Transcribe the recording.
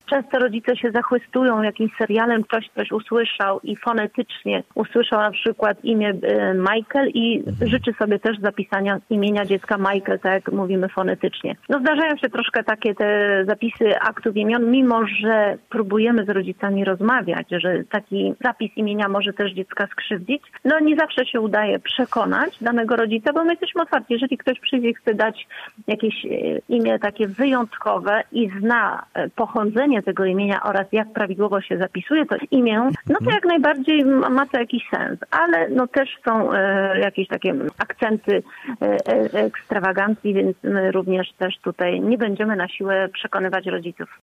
Często rodzice się zachwystują jakimś serialem, ktoś coś usłyszał i fonetycznie usłyszał na przykład imię Michael i życzy sobie też zapisania imienia dziecka Michael, tak jak mówimy fonetycznie. No zdarzają się troszkę takie te zapisy aktów imion, mimo że próbujemy z rodzicami rozmawiać, że taki zapis imienia może też dziecka skrzywdzić. No nie zawsze się udaje przekonać danego rodzica, bo my jesteśmy otwarci. Jeżeli ktoś przyjdzie i chce dać jakieś imię takie wyjątkowe i zna pochodzenie tego imienia oraz jak prawidłowo się zapisuje to imię, no to jak najbardziej ma to jakiś sens. Ale no też są jakieś takie akcenty ekstrawagancji, więc my również też tutaj nie będziemy na siłę przekonywać rodziców.